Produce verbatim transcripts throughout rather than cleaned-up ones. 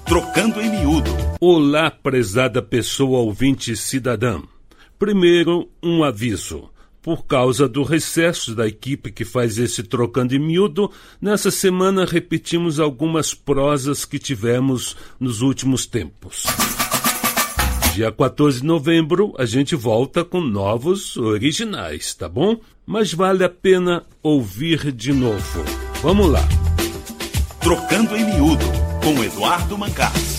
Trocando em Miúdo. Olá, prezada pessoa ouvinte cidadã. Primeiro, um aviso. Por causa do recesso da equipe que faz esse Trocando em Miúdo, nessa semana repetimos algumas prosas que tivemos nos últimos tempos. Dia quatorze de novembro, a gente volta com novos originais, tá bom? Mas vale a pena ouvir de novo. Vamos lá. Trocando em Miúdo, com Eduardo Mancas.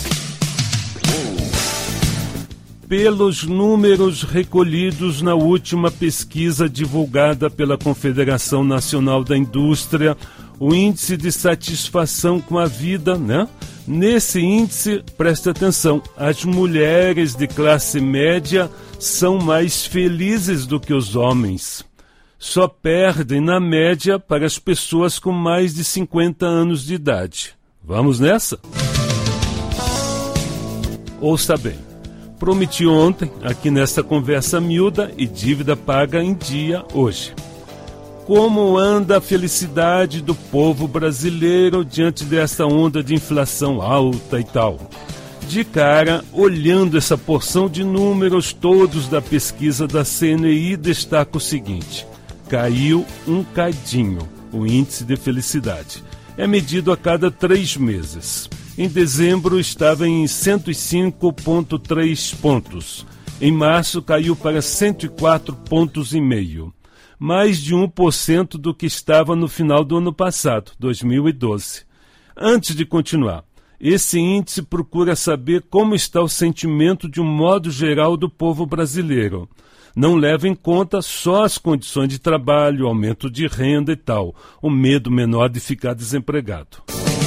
Pelos números recolhidos na última pesquisa divulgada pela Confederação Nacional da Indústria, o índice de satisfação com a vida, né? Nesse índice, presta atenção, as mulheres de classe média são mais felizes do que os homens. Só perdem, na média, para as pessoas com mais de cinquenta anos de idade. Vamos nessa? Ouça bem. Prometi ontem, aqui nesta conversa miúda, e dívida paga em dia hoje. Como anda a felicidade do povo brasileiro diante desta onda de inflação alta e tal? De cara, olhando essa porção de números todos da pesquisa da C N I, destaca o seguinte: caiu um cadinho o índice de felicidade. É medido a cada três meses. Em dezembro estava em cento e cinco vírgula três pontos. Em março caiu para cento e quatro pontos e meio. Mais de um por cento do que estava no final do ano passado, dois mil e doze. Antes de continuar, esse índice procura saber como está o sentimento de um modo geral do povo brasileiro. Não leva em conta só as condições de trabalho, aumento de renda e tal, o medo menor de ficar desempregado.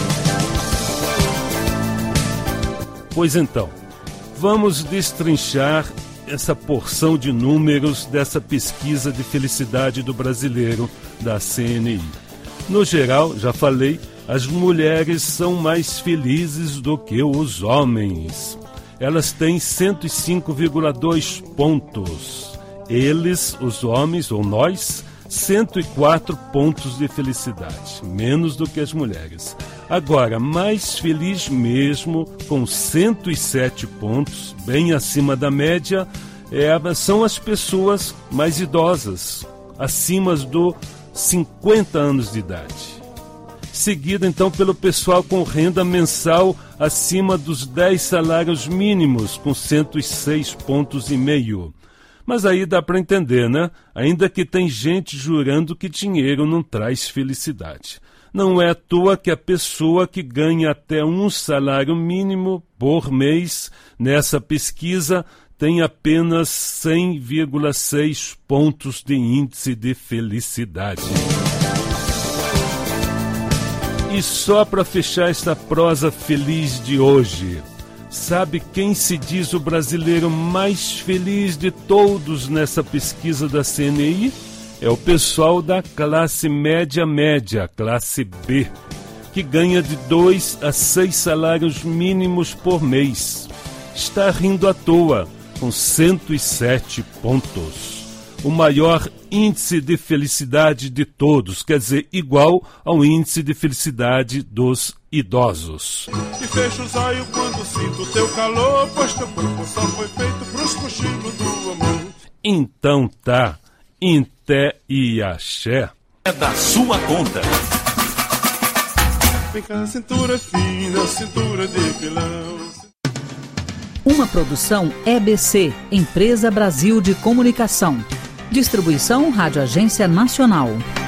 Pois então, vamos destrinchar essa porção de números dessa pesquisa de felicidade do brasileiro da C N I. No geral, já falei, as mulheres são mais felizes do que os homens. Elas têm cento e cinco vírgula dois pontos. Eles, os homens, ou nós, cento e quatro pontos de felicidade, menos do que as mulheres. Agora, mais feliz mesmo, com cento e sete pontos, bem acima da média, é, são as pessoas mais idosas, acima dos cinquenta anos de idade. Seguida, então, pelo pessoal com renda mensal acima dos dez salários mínimos, com cento e seis pontos e meio. Mas aí dá para entender, né? Ainda que tem gente jurando que dinheiro não traz felicidade. Não é à toa que a pessoa que ganha até um salário mínimo por mês, nessa pesquisa, tem apenas cem vírgula seis pontos de índice de felicidade. E só para fechar esta prosa feliz de hoje, sabe quem se diz o brasileiro mais feliz de todos nessa pesquisa da C N I? É o pessoal da classe média-média, classe B, que ganha de dois a seis salários mínimos por mês. Está rindo à toa, com cento e sete pontos. O maior índice de felicidade de todos, quer dizer, igual ao índice de felicidade dos idosos. E fecho os olhos quando sinto teu calor, pois teu corpo só foi feito pros cochilos do amor. Então tá, Inté e axé. É da sua conta. Vem cá, cintura fina, cintura de pilão. Uma produção E B C, Empresa Brasil de Comunicação. Distribuição Rádio Agência Nacional.